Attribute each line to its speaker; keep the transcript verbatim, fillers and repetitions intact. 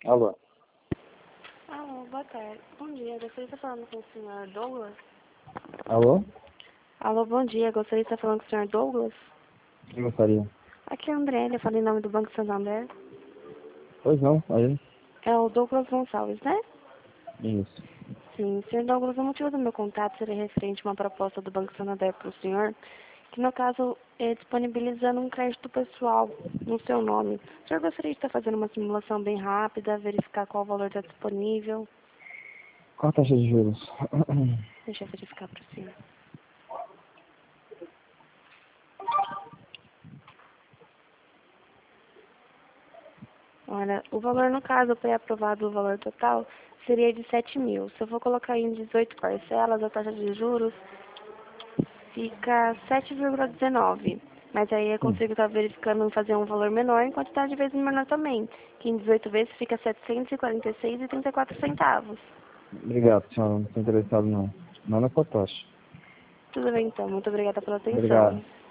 Speaker 1: Alô?
Speaker 2: Alô, boa tarde. Bom dia, gostaria de estar falando com o senhor Douglas.
Speaker 1: Alô?
Speaker 2: Alô, bom dia, gostaria de estar falando com o senhor Douglas.
Speaker 1: Quem gostaria?
Speaker 2: Aqui é a Andrélia, falei em nome do Banco Santander.
Speaker 1: Pois não, aí.
Speaker 2: É o Douglas Gonçalves, né?
Speaker 1: Isso.
Speaker 2: Sim, senhor Douglas, o motivo do meu contato seria referente a uma proposta do Banco Santander para o senhor, que no caso é disponibilizando um crédito pessoal no seu nome. O senhor gostaria de estar fazendo uma simulação bem rápida, verificar qual valor está disponível?
Speaker 1: Qual a taxa de juros?
Speaker 2: Deixa eu verificar para o senhor. Olha, o valor no caso pré-aprovado, o valor total, seria de sete mil. Se eu for colocar em dezoito parcelas, a taxa de juros fica sete vírgula dezenove. Mas aí eu
Speaker 1: Hum,
Speaker 2: consigo estar verificando em fazer um valor menor em quantidade de vezes menor também, que em dezoito vezes fica setecentos e quarenta e seis reais e trinta e quatro centavos.
Speaker 1: Obrigado, senhor. Não estou interessado não. Não na sua taxa.
Speaker 2: Tudo bem então, muito obrigada pela
Speaker 1: Obrigado.
Speaker 2: atenção.